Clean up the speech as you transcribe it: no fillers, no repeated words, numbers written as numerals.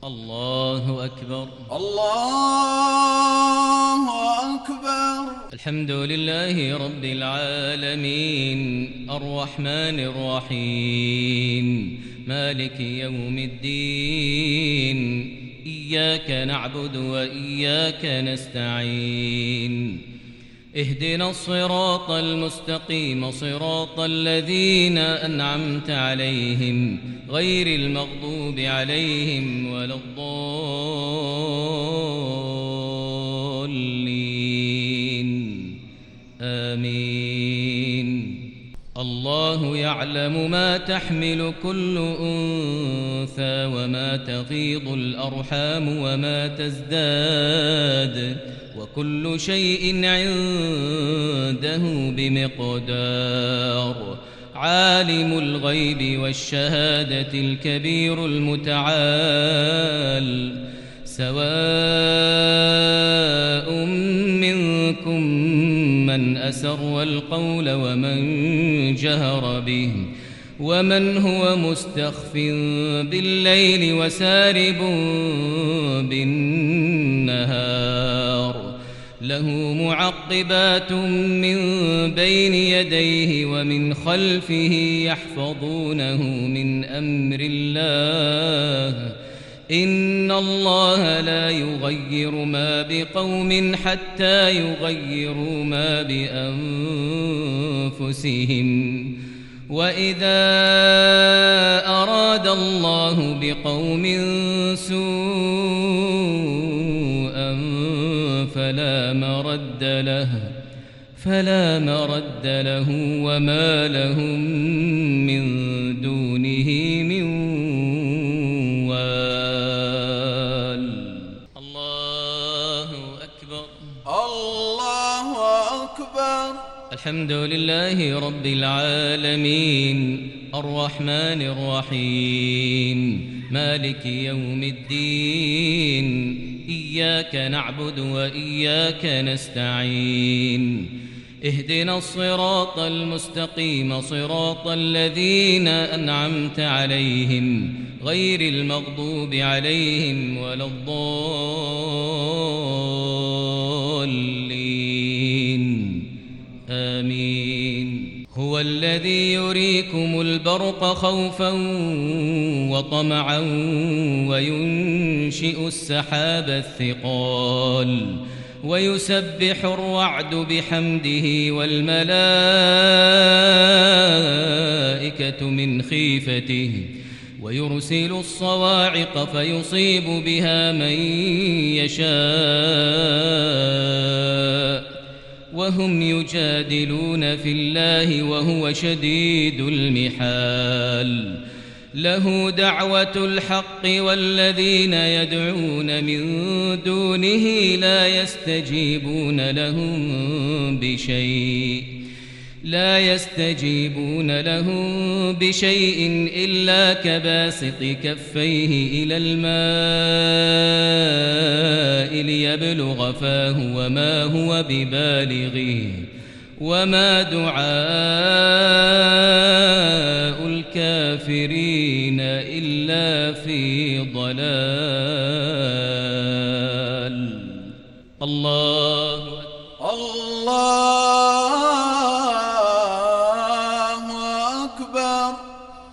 الله أكبر الله أكبر. الحمد لله رب العالمين الرحمن الرحيم مالك يوم الدين إياك نعبد وإياك نستعين اهدنا الصراط المستقيم صراط الذين أنعمت عليهم غير المغضوب عليهم ولا الضالين آمين. الله يعلم ما تحمل كل أنثى وما تغيض الأرحام وما تزداد وكل شيء عنده بمقدار. عالم الغيب والشهادة الكبير المتعال سواء منكم من أسر القول ومن جهر به ومن هو مستخف بالليل وسارب بالنهار له معقبات من بين يديه ومن خلفه يحفظونه من أمر الله إن الله لا يغير ما بقوم حتى يغيروا ما بأنفسهم وإذا أراد الله بقوم سوءا فلا مرد له وما لهم من دونه من وال. الله أكبر الله أكبر. الحمد لله رب العالمين الرحمن الرحيم مالك يوم الدين إياك نعبد وإياك نستعين اهدنا الصراط المستقيم صراط الذين أنعمت عليهم غير المغضوب عليهم ولا الضالين آمين. هو الذي يريكم البرق خوفا وطمعا وينشئ السحاب الثقال ويسبح الرعد بحمده والملائكة من خيفته ويرسل الصواعق فيصيب بها من يشاء وهم يجادلون في الله وهو شديد المحال. له دعوة الحق والذين يدعون من دونه لا يستجيبون لهم بشيء إلا كباسط كفيه إلى الماء ليبلغ فاه وما هو ببالغه وما دعاء الكافرين إلا في ضلال. الله